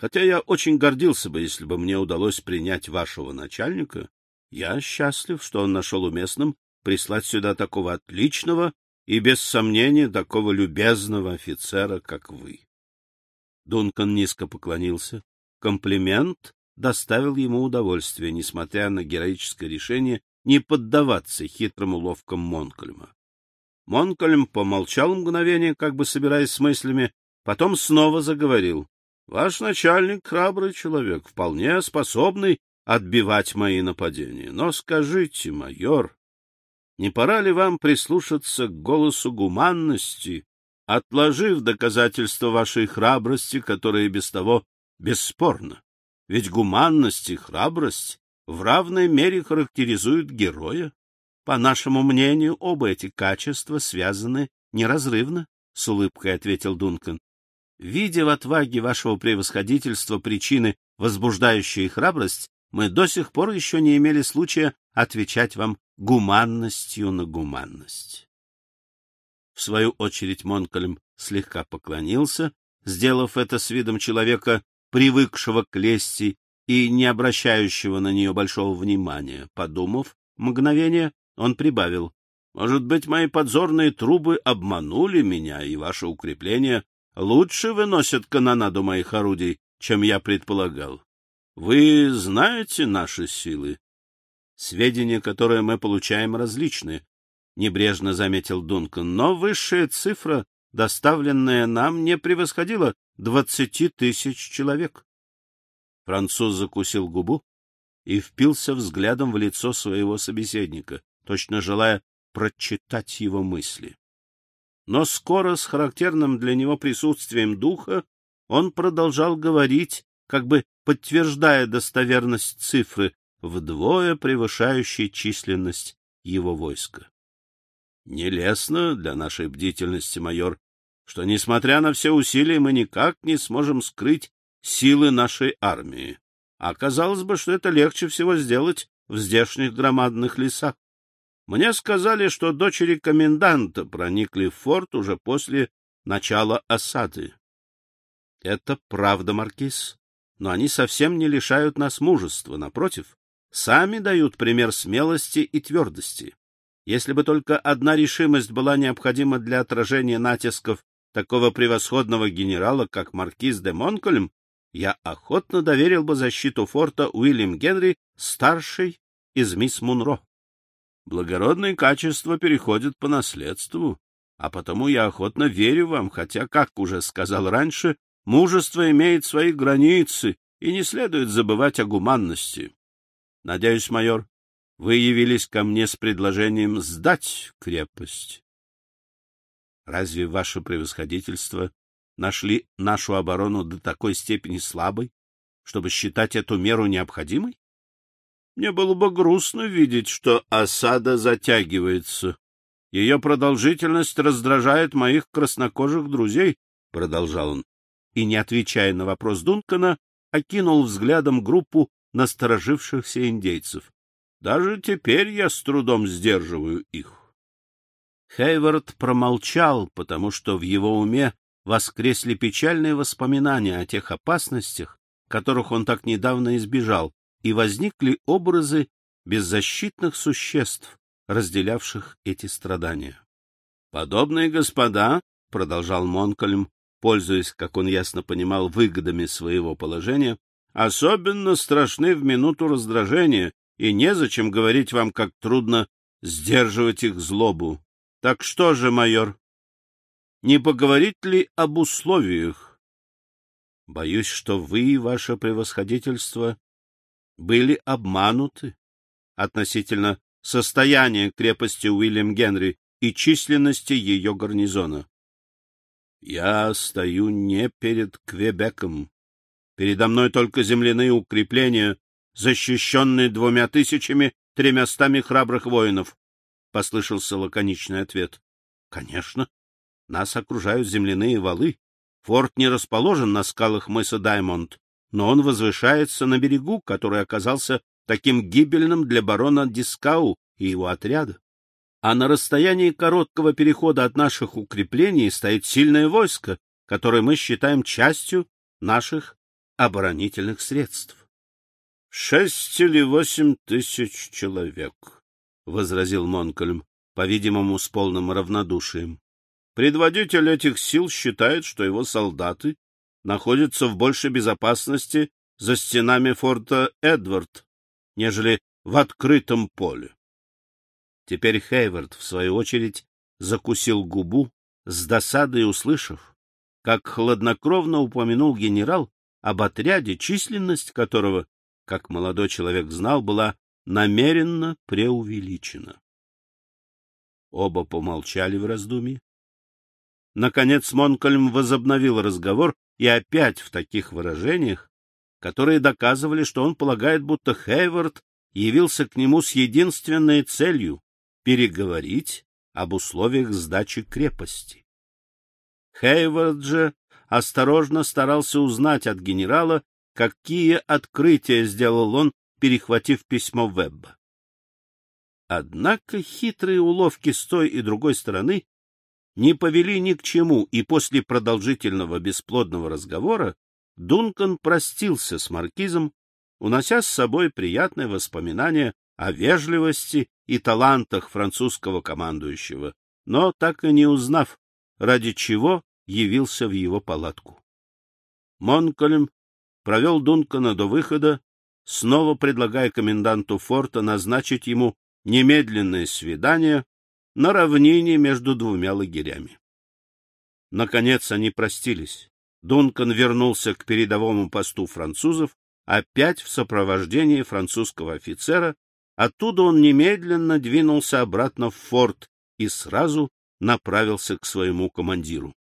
Хотя я очень гордился бы, если бы мне удалось принять вашего начальника, я счастлив, что он нашел уместным прислать сюда такого отличного и, без сомнения, такого любезного офицера, как вы. Дункан низко поклонился. Комплимент доставил ему удовольствие, несмотря на героическое решение не поддаваться хитрым уловкам Монкольма. Монкольм помолчал мгновение, как бы собираясь с мыслями, потом снова заговорил. — Ваш начальник храбрый человек, вполне способный отбивать мои нападения. Но скажите, майор, не пора ли вам прислушаться к голосу гуманности, отложив доказательства вашей храбрости, которые без того бесспорно? Ведь гуманность и храбрость в равной мере характеризуют героя. По нашему мнению, оба эти качества связаны неразрывно, — с улыбкой ответил Дункан. Видя в отваге вашего превосходительства причины, возбуждающие храбрость, мы до сих пор еще не имели случая отвечать вам гуманностью на гуманность. В свою очередь Монкольм слегка поклонился, сделав это с видом человека, привыкшего к лести и не обращающего на нее большого внимания. Подумав мгновение, он прибавил: «Может быть, мои подзорные трубы обманули меня, и ваши укрепления лучше выносят канонаду моих орудий, чем я предполагал. Вы знаете наши силы?» «Сведения, которые мы получаем, различны», — небрежно заметил Дункан, «но высшая цифра, доставленная нам, не превосходила 20 тысяч человек». Француз закусил губу и впился взглядом в лицо своего собеседника, точно желая прочитать его мысли. Но скоро, с характерным для него присутствием духа, он продолжал говорить, как бы подтверждая достоверность цифры, вдвое превышающей численность его войска. «Нелестно для нашей бдительности, майор, что, несмотря на все усилия, мы никак не сможем скрыть силы нашей армии. А казалось бы, что это легче всего сделать в здешних громадных лесах. Мне сказали, что дочери коменданта проникли в форт уже после начала осады. — Это правда, маркиз, но они совсем не лишают нас мужества, напротив, сами дают пример смелости и твердости. Если бы только одна решимость была необходима для отражения натисков такого превосходного генерала, как маркиз де Монкольм, я охотно доверил бы защиту форта Уильям Генри, старшей из мисс Мунро. Благородные качества переходят по наследству, а потому я охотно верю вам, хотя, как уже сказал раньше, мужество имеет свои границы, и не следует забывать о гуманности. Надеюсь, майор, вы явились ко мне с предложением сдать крепость. Разве ваше превосходительство нашли нашу оборону до такой степени слабой, чтобы считать эту меру необходимой? Мне было бы грустно видеть, что осада затягивается. Ее продолжительность раздражает моих краснокожих друзей, — продолжал он, и, не отвечая на вопрос Дункана, окинул взглядом группу насторожившихся индейцев. Даже теперь я с трудом сдерживаю их. Хейвард промолчал, потому что в его уме воскресли печальные воспоминания о тех опасностях, которых он так недавно избежал, и возникли образы беззащитных существ, разделявших эти страдания. «Подобные господа, — продолжал Монкольм, пользуясь, как он ясно понимал, выгодами своего положения, — особенно страшны в минуту раздражения, и незачем говорить вам, как трудно сдерживать их злобу. Так что же, майор, не поговорить ли об условиях? Боюсь, что вы, ваше превосходительство, были обмануты относительно состояния крепости Уильям Генри и численности ее гарнизона. Я стою не перед Квебеком. Передо мной только земляные укрепления, защищенные 2300 храбрых воинов, — послышался лаконичный ответ. — Конечно, нас окружают земляные валы. Форт не расположен на скалах мыса Даймонд, но он возвышается на берегу, который оказался таким гибельным для барона Дискау и его отряда. А на расстоянии короткого перехода от наших укреплений стоит сильное войско, которое мы считаем частью наших оборонительных средств. — 6 или 8 тысяч человек, — возразил Монкальм, по-видимому, с полным равнодушием. Предводитель этих сил считает, что его солдаты находятся в большей безопасности за стенами форта Эдвард, нежели в открытом поле. Теперь Хейвард, в свою очередь, закусил губу, с досадой услышав, как хладнокровно упомянул генерал об отряде, численность которого, как молодой человек знал, была намеренно преувеличена. Оба помолчали в раздумье. Наконец Монкальм возобновил разговор, и опять в таких выражениях, которые доказывали, что он полагает, будто Хейвард явился к нему с единственной целью — переговорить об условиях сдачи крепости. Хейвард же осторожно старался узнать от генерала, какие открытия сделал он, перехватив письмо Вебба. Однако хитрые уловки с той и другой стороны не повели ни к чему, и после продолжительного бесплодного разговора Дункан простился с маркизом, унося с собой приятное воспоминание о вежливости и талантах французского командующего, но так и не узнав, ради чего явился в его палатку. Монкальм провел Дункана до выхода, снова предлагая коменданту форта назначить ему немедленное свидание на равнине между двумя лагерями. Наконец они простились. Дункан вернулся к передовому посту французов, опять в сопровождении французского офицера. Оттуда он немедленно двинулся обратно в форт и сразу направился к своему командиру.